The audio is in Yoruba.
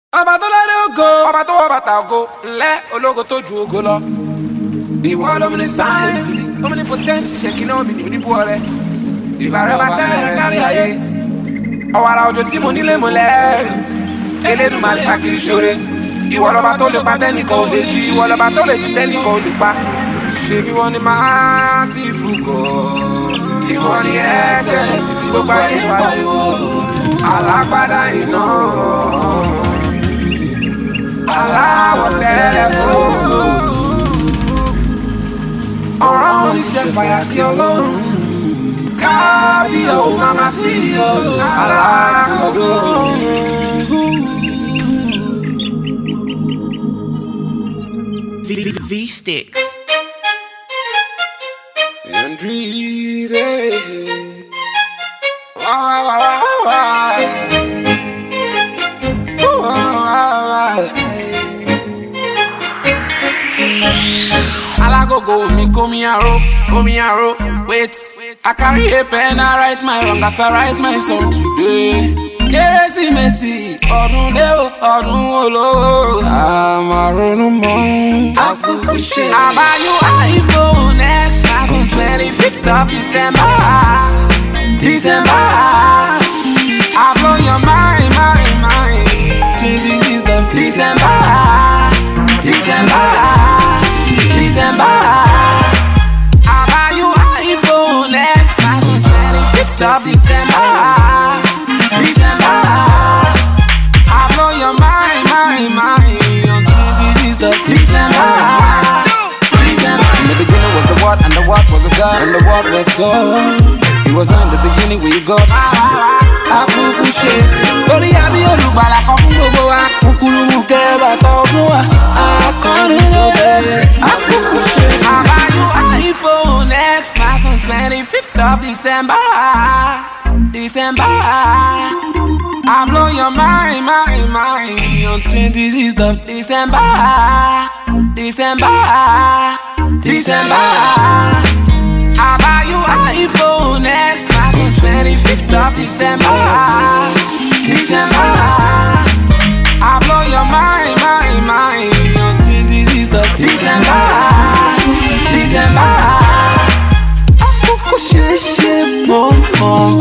ọba tó lẹ́nu ògo ọba tó wọ bàtà ògo ńlẹ́ ológo tó ju ògo lọ. ìwọ lómìnir sáyẹ́nsì lómìnir potenti ṣèkínà òmìnir oníbú ọrẹ ìbàrẹ̀ bá tẹ́rẹ̀ kárí ayé ọ̀wàrà òjò tí mo nílé mọ́lẹ̀ Elédùmarè káàkiri ṣoore ìwọ lọ́ba tó lè pa tẹ́nìkan ò lè jí ìwọ lọ́ba tó lè jí tẹ́nìkan ò lè pa ṣebí wọn ni máa sí ìfúkọ̀ ìwọ ni ẹsẹ̀ lẹ́sìn tí gbogbo ayé pariwo alágbádá iná aláwọ̀ tẹ́lẹ̀ fún ọ̀rọ̀ oníṣẹ́ fàyà tí ọlọ́run kábíyọ̀ ò máa sí alákòóso. V-Sticks. And Dreezy. Alagogo omi arrow, wait. I carry a pen, I write my wrong as I write my song today. Kérésìmesì ọdún dé o ọdún olówó. Àmàrònú mọ́ àkókò ṣe. I buy you iPhone X 25th of December. I blow your mind. 26th of December. I buy you iPhone X 25th of December. I blow your mind on 26th of December. In the beginning was the Word, and the Word was a God, and the Word was God. It was in the beginning with God. Àkókò ṣe lórí àbí olùgbàlà kan fún gbogbo wa. Kúkúrú mú kẹ́bà tọ́ fún wa. Akọni ló bẹ̀rẹ̀. Àkókò ṣe. I buy you iPhone X 25th of December. I blow your mind on 26th of December. I buy you iPhone X 25th of December. I blow your mind on 26th of December. Àkókò ṣe mọ́